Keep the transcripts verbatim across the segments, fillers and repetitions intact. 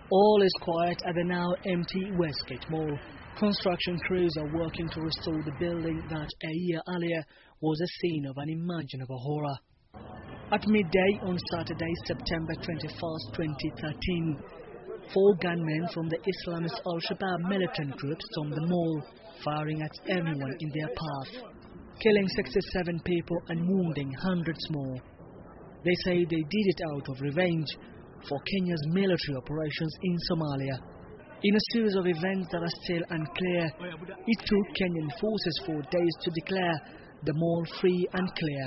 All is quiet at the now empty Westgate Mall. Construction crews are working to restore the building that a year earlier was a scene of unimaginable horror. At midday on Saturday, September twenty-first, twenty thirteen, four gunmen from the Islamist Al-Shabaab militant group stormed the mall, firing at anyone in their path, killing sixty-seven people and wounding hundreds more. They say they did it out of revenge for Kenya's military operations in Somalia. In a series of events that are still unclear, it took Kenyan forces four days to declare the mall free and clear.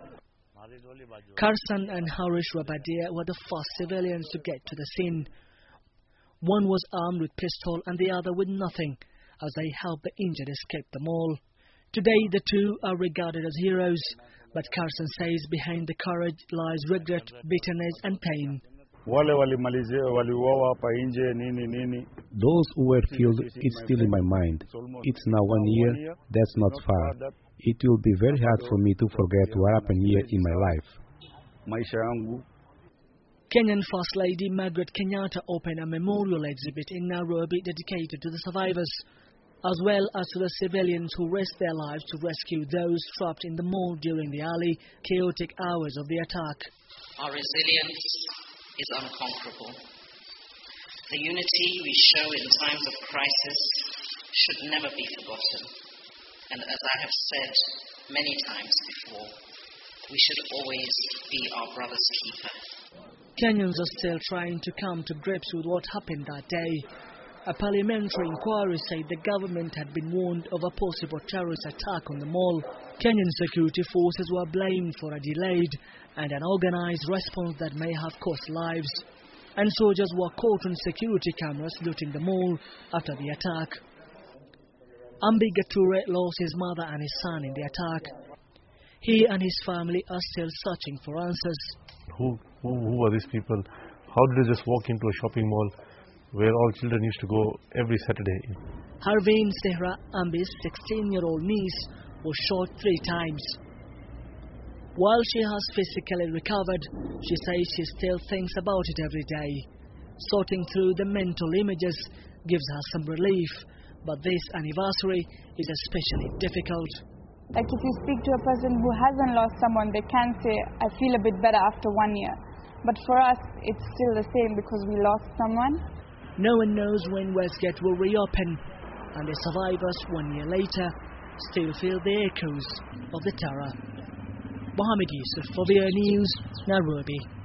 Karsan and Harish Rabadia were the first civilians to get to the scene. One was armed with pistol and the other with nothing, as they helped the injured escape the mall. Today the two are regarded as heroes, but Karsan says behind the courage lies regret, bitterness and pain. Those who were killed, it's still in my mind. It's now one year, that's not far. It will be very hard for me to forget what happened here in my life. Kenyan First Lady Margaret Kenyatta opened a memorial exhibit in Nairobi dedicated to the survivors, as well as to the civilians who risked their lives to rescue those trapped in the mall during the early, chaotic hours of the attack. Our resilience is unconquerable. The unity we show in times of crisis should never be forgotten. And as I have said many times before, we should always be our brother's keeper. Kenyans are still trying to come to grips with what happened that day. A parliamentary inquiry said the government had been warned of a possible terrorist attack on the mall. Kenyan security forces were blamed for a delayed and unorganized response that may have cost lives. And soldiers were caught on security cameras looting the mall after the attack. Ambi Gature lost his mother and his son in the attack. He and his family are still searching for answers. Who, who, who are these people? How did they just walk into a shopping mall where all children used to go every Saturday? Harveen Sehra, Ambi's sixteen-year-old niece, was shot three times. While she has physically recovered, she says she still thinks about it every day. Sorting through the mental images gives her some relief, but this anniversary is especially difficult. Like if you speak to a person who hasn't lost someone, they can say, I feel a bit better after one year. But for us, it's still the same because we lost someone. No one knows when Westgate will reopen, and the survivors one year later still feel the echoes of the terror. Mohammed Yusuf for V O A News, Nairobi.